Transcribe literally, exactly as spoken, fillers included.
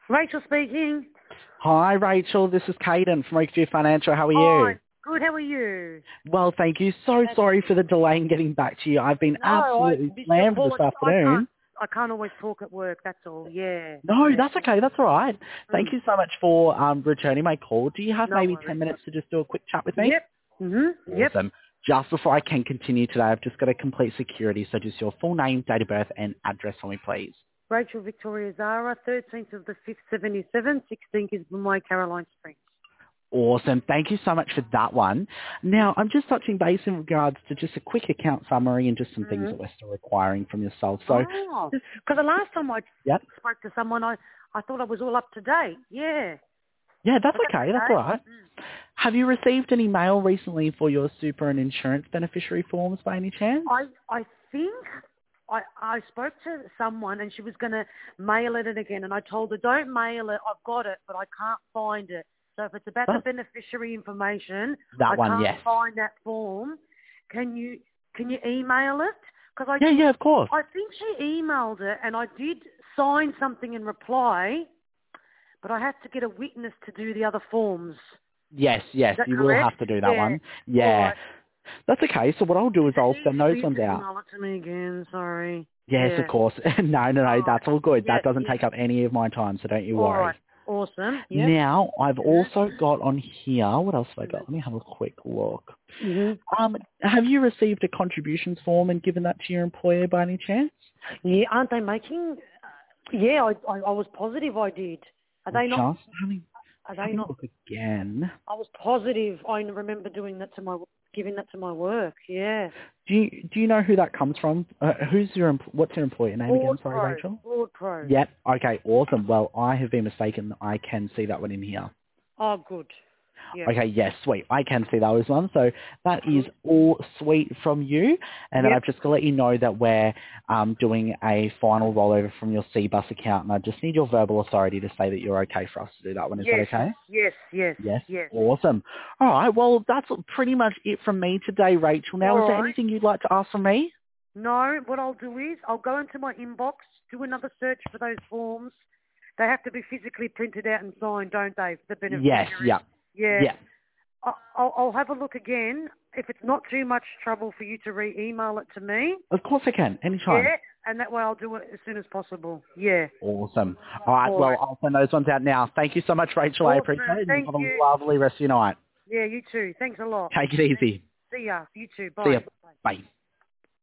Rachel speaking. Hi, Rachel. This is Caden from Oakview Financial. How are Hi. you? Good, how are you? Well, thank you. So That's, sorry for the delay in getting back to you. I've been no, I absolutely missed your slammed call. this I can't, afternoon. I can't always talk at work, that's all. Yeah, No, yeah. that's okay. That's all right. Thank Mm, you so much for um, returning my call. Do you have no maybe ten worries. minutes to just do a quick chat with me? Yep. Mm-hmm. Yep. Awesome. Just before I can continue today, I've just got to complete security. So just your full name, date of birth, and address for me, please. Rachel Victoria Zara, thirteenth of the fifth, seventy-seven, sixteenth is my Caroline Springs. Awesome. Thank you so much for that one. Now, I'm just touching base in regards to just a quick account summary and just some things Mm-hmm. that we're still requiring from yourself. So, Oh, because the last time I yep. spoke to someone, I, I thought I was all up to date. Yeah. Yeah, that's But that's okay. That's all okay. right. Mm. Have you received any mail recently for your super and insurance beneficiary forms by any chance? I I think I I spoke to someone and she was going to mail it in again, and I told her don't mail it. I've got it, but I can't find it. So if it's about the That, beneficiary information, I that one, can't yes. find that form. Can you can you email it? Because I Yeah, did. yeah, of course. I think she emailed it, and I did sign something in reply, but I had to get a witness to do the other forms. Yes, Is yes, that you will correct? have to do that Yeah. one. All Yeah. right. That's okay. So what I'll do Is is it I'll send easy for those you ones to out. email it to me again? Sorry. Yes, of Yeah. course. no, no, no, All right. that's all good. Yeah, That doesn't yeah. take up any of my time, so don't you All right. worry. Awesome. Yep. Now, I've Mm-hmm. also got on here, what else have I got? Let Mm-hmm. me have a quick look. Mm-hmm. Um, have you received a contributions form and given that to your employer by any chance? Yeah, aren't they making? Yeah, I, I I was positive I did. Are I'm they not? just having, Are they having a not? look again. I was positive. I remember doing that to my giving that to my work. Yeah. Do you, do you know who that comes from? Uh, who's your, em- what's your employer name Broad again? Sorry, Pro. Rachel? Broad Pro. Yep. Okay, awesome. Well, I have been mistaken. I can see that one in here. Oh, good. Yep. Okay, yes, sweet. I can see those ones. So that is Good. all sweet from you. And then Yep. I've just got to let you know that we're um, doing a final rollover from your C bus account, and I just need your verbal authority to say that you're okay for us to do that one. Is that Yes. okay? Yes. Yes. Yes. Yes. Awesome. All right. Well, that's pretty much it from me today, Rachel. Now, is All there right. anything you'd like to ask from me? No, what I'll do is I'll go into my inbox, do another search for those forms. They have to be physically printed out and signed, don't they, for the Yes. beneficiary? Yeah. Yeah. Yeah. I- I'll, I'll have a look again. If it's not too much trouble for you to re-email it to me, Of course I can. Anytime. yeah, and that way I'll do it as soon as possible. Yeah. Awesome. All right. All Well, right. I'll send those ones out now. Thank you so much, Rachel. I appreciate Awesome. it. And you Thank have a you. lovely rest of your night. Yeah, you too. Thanks a lot. Take it easy. See ya. You too. See ya. Bye. Bye. Bye.